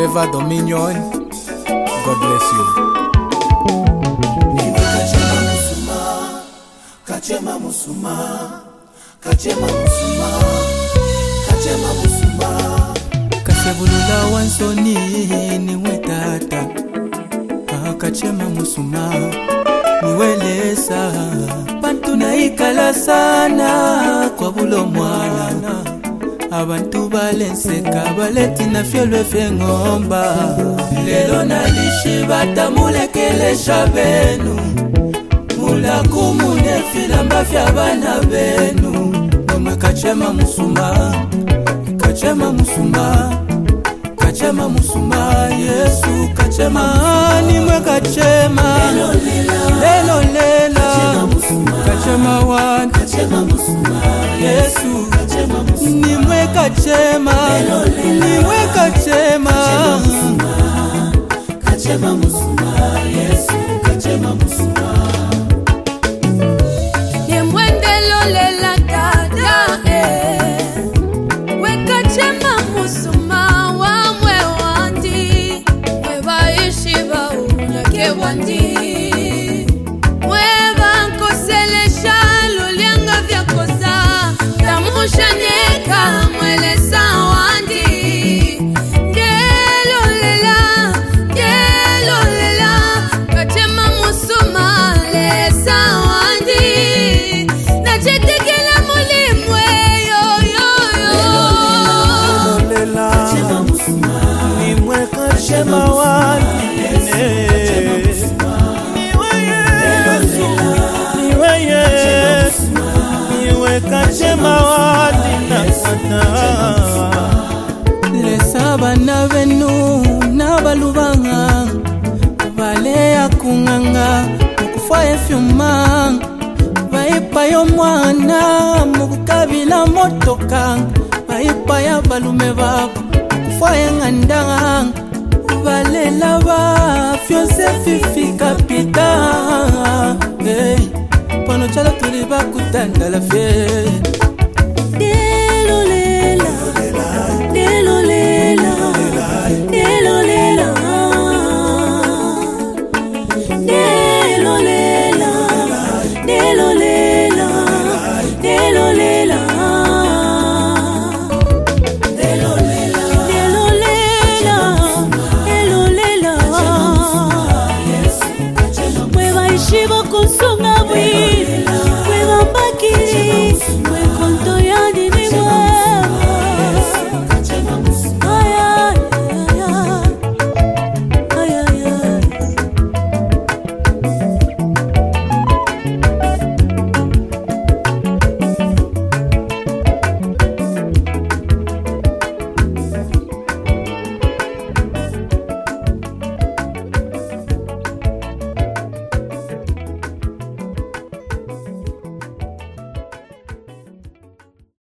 Favor Dominion. God bless you. Kachema musuma, kachema musuma, kachema musuma. Kasebulula wansoni niwe tata. Kachema musuma niwe lesa. Bantu naikala sana kwa bulo mwana. Abantu balenseka baleti na fielwe fengomba. Lelo nalishi batamulekelesha benu. Mula kumune filamba fya bana benu. Mama kachema musuma, kachema musuma, kachema musuma. Yesu kachema nimwe kachema. Lelo lela kachema wan, Kachema musuma, Yesu kachema musuma. nimwe kachema, nimwe kachema. Kachema musuma, Yesu kachema musuma. Kachema wani niwe Yesu, niwe kachema wani nakata. Lesa bana benu na balubanga vale ya kunganga mukufa efyuma. Baipa yo mwana mukukabila motoka. Baipa ya balume babo mukufa engandanga. Valela ba fiose fifi kapita. Hey, pano chala tuliba kutanda la fe.